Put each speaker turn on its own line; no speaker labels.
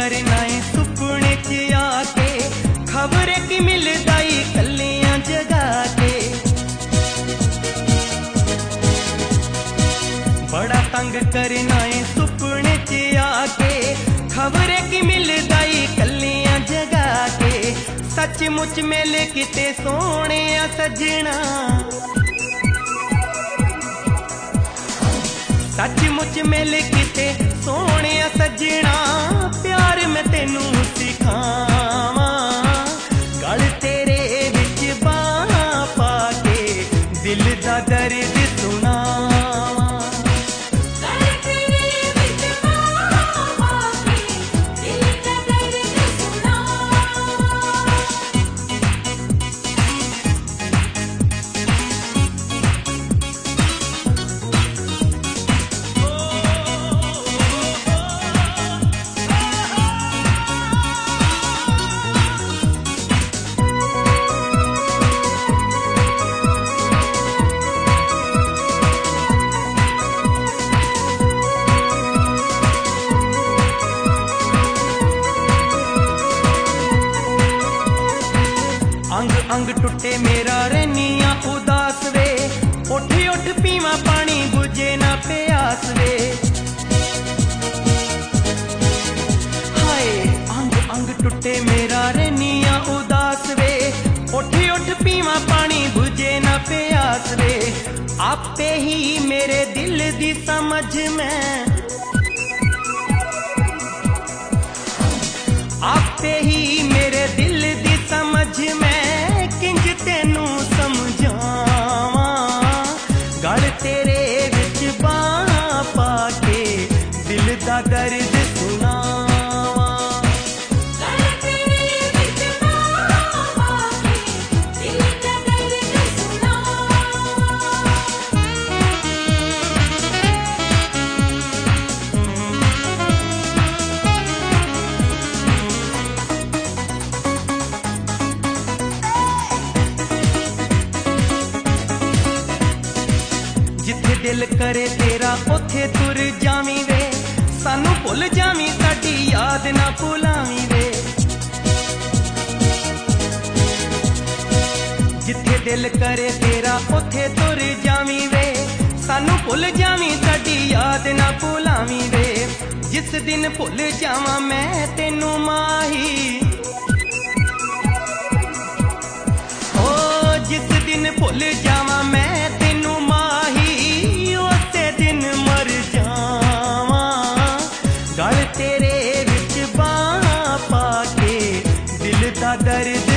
करना है सुपने च आके, खबर की मिलदा ई कलियां जगा के। बड़ा तंग करना है सुपने च आके, खबर की मिलदा ई कलियां जगा के। सचमुच मिल किते सोने सजना, सचमुच मिल किते सोने सजना। प्यार मैं तेनू सिखावा, गल तेरे विच बाहां पाके दिल दा दर्द सुनावा। अंग अंग टुटे मेरा रहनिया उदास वे, उठ उठ पीवा पानी बुझे ना प्यास वे। हाय अंग अंग टुटे मेरा रहनिया उदास वे, उठ उठ पीवा पानी बुझे ना प्यास वे। आपे ही मेरे दिल दी समझ में, आपे ही मेरे दिल दी समझ में। किंज तेनू समझावा, गल तेरे विच बाहां पाके दिल दा दर्द सुनावा। जिथे दिल करे तेरा उथे तुर जावी वे, सानू भुल जावी साडी याद ना भुलावी वे। जिथे दिल करे तेरा उथे तुर जावी वे, सानू भुल जावी साडी याद ना भुलावी वे। जिस दिन भुल जावां मैं तेनू माही, ओ जिस दिन भुल जावां मैं तेनू माही, उसे दिन मर जावां। गल तेरे विच बाहां पाके दिल दा दर्द